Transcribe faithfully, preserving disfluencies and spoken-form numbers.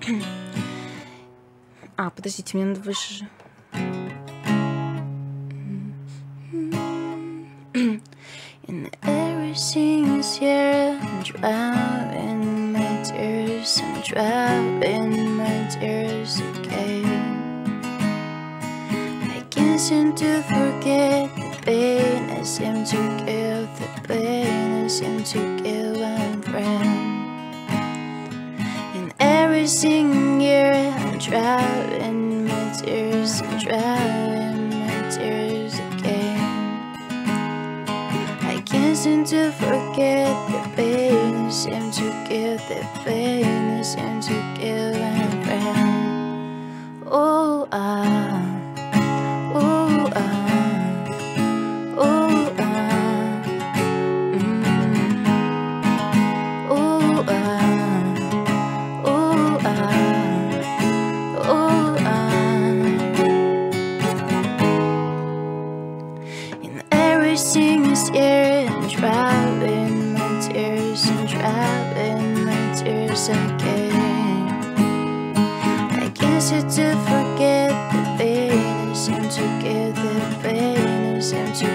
А, подождите, мне надо выше же. And everything is here. I'm driving my tears. I'm driving my tears again. I can't seem to forget the pain I seem to give. The pain I seem to give my friend. And everything here. I'm driving my tears. I'm driving my tears again. I can't seem to forget the pain I seem to give, the pain I seem to give my friend. Oh, ah, oh, ah, oh, ah, mm. Oh, ah, oh, ah, oh, ah. And everything is here. I'm driving my tears, I'm driving my tears again. I can't seem to forget the pain I seem to give, the pain I seem to